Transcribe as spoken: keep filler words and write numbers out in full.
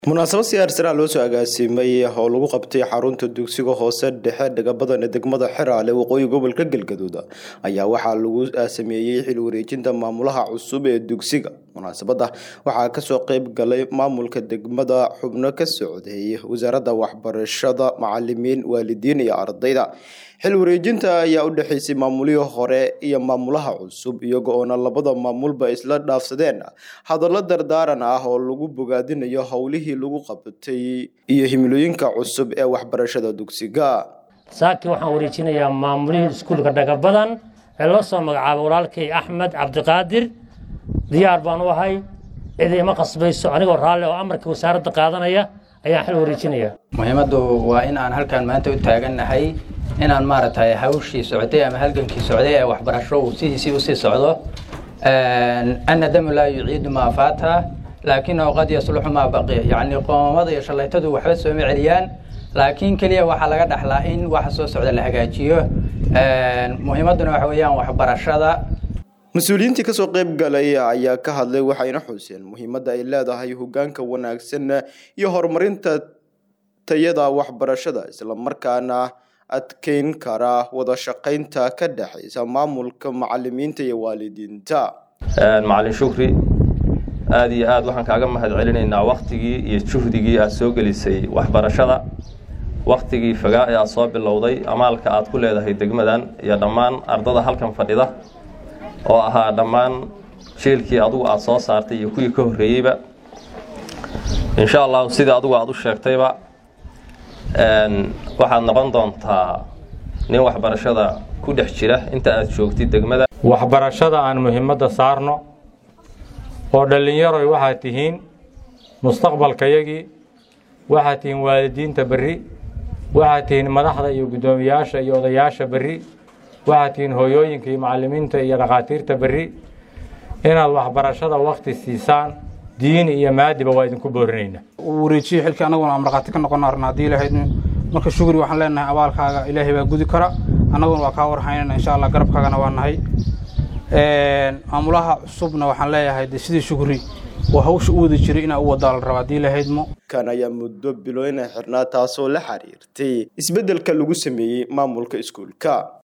munaasabad si arsana loo soo agaasimay oo lagu qabtay xarunta dugsiga hoose dhexe dhagabadan degmada Xiraale waqooyi gobolka Galgaduud ayaa waxa lagu sameeyay xil wareejinta maamulaha cusub ee dugsiga. munaasabada waxa ka soo qayb galay maamulka degmada xubno ka socday wasaaradda waxbarashada, macallimiin, waalidiin iyo ardayda. xil wareejinta ayaa u dhaxaysay maamulihii hore iyo maamulaha cusub iyagoo oo labada maamulba isla dhaafsadeen hadallo dardaaran ah oo lagu bogaadinayo hawlihii lagu qabtay iyo himilooyinka cusub ee waxbarashada dugsiga. saaki waxaan wareejinayaa maamulihii iskuulka Dhagabadan ee loo soo magacaabay walaalkay Axmed Cabdiqaadir. diyaar baan u ahay ciidamo qasbayso anigoo raalli oo amarka wasaaradda qaadanaya ayaa xil wareejinaya. muhiimadu waa in aan halkan maanta u taaganahay inaan maaragtay hawshii socday ama halgankii socday ee waxbarasho uu sidiisii u sii socdo. أن دم لا يعيد ما فاتها لكنه قد يصلح ما بقي يعني قومض يشليتده وحبس ومعريان لكن كليه waxa laga dhaxlaa in wax soo socda la hagaajiyo. muhiimaduna waxa weeyaan waxbarashada. mas'uuliyiintii ka soo qayb galay ayaa ka hadlay waxayna xuseen muhiimadda ay leedahay hoggaanka wanaagsan iyo horumarinta tayada waxbarashada isla markaana adkeyn kara wada shaqaynta ka dhaxaysa maamulka macallimiinta iyo waalidiinta. macallin Shukri aad iyo aad waxaan kaaga mahad celinaynaa waqtigii iyo juhdigii aad soo gelisay waxbarashada, waqtigii fagaa ee aad soo bilowday, amaalka aad ku leedahay degmadan iyo dhammaan ardada halkan fadhida oo ahaa dhammaan shilkii adigu aad soo saartay iyo kuwii ka horeeyayba. insha Allah sida adigu aad u sheegtayba een waxaad noqon doontaa nin waxbarashada ku dhex jira inta aad joogtid degmada. waxbarashada aan muhiimadda saarno oo dhalinyaro waxaad tihiin mustaqbalkayagii, waxaad tihiin waalidiinta berri, waxaad tihiin madaxda iyo guddoomiyaasha iyo odayaasha berri, waxaad tihiin hooyooyinka iyo macallimiinta iyo dhaqaatiirta berri. inaad waxbarashada waqti siisaan diin iyo maadiba waa idinku boorinaynaa. wareejiye xilka anaguna marqaati ka noqon arna hadii ilaahay marka shukri waxaan leenahay abaalkaaga ilaahay baa gudi kara anaguna waa ka warhaynaa insha Allah garabkaagana waa nahay. een maamulaha cusubna waxaan leeyahay sidii shukri waa hawsha u wada jiray inaa u wada la rabo hadii ilaahay mo kan ayaa muddo bilooyin xirnaa taasoo la xiriirtay isbedelka lagu sameeyay maamulka iskuulka.